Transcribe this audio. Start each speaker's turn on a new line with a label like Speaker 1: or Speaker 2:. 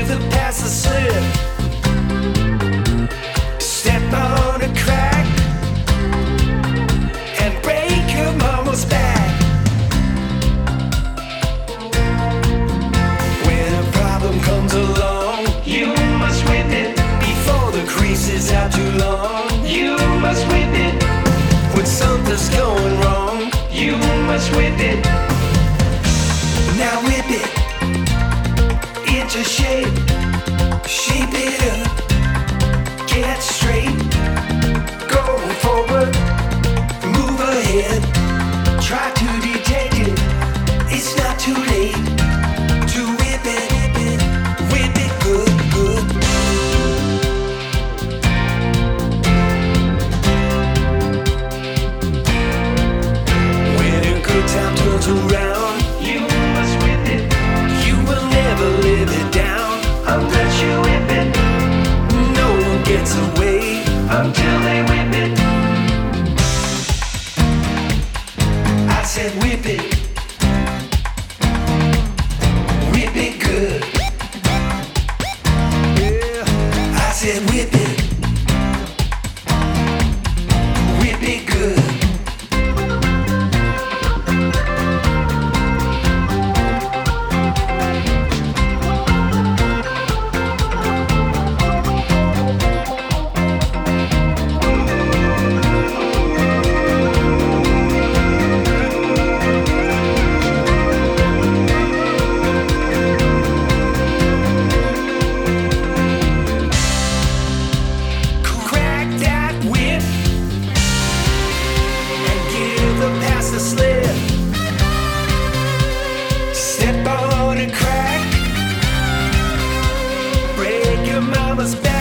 Speaker 1: give the pass a slip. Step on a crack and break your mama's back. When a problem comes along, you must whip it before the crease is out too long. You must whip it when something's going wrong. You must whip it. Now whip it into shape. Shape it up. Get straight. Go forward. Move ahead. Try to detect it. It's not too late to whip it. Whip it good, good. When a good time turns around, you must whip it. You will never live it down unless you whip it. No one gets away until they whip it. I said whip it. Whip it good. Yeah. I said whip it. Whip it good. Crack that whip and give the pass a slip. Step on a crack, break your mama's back.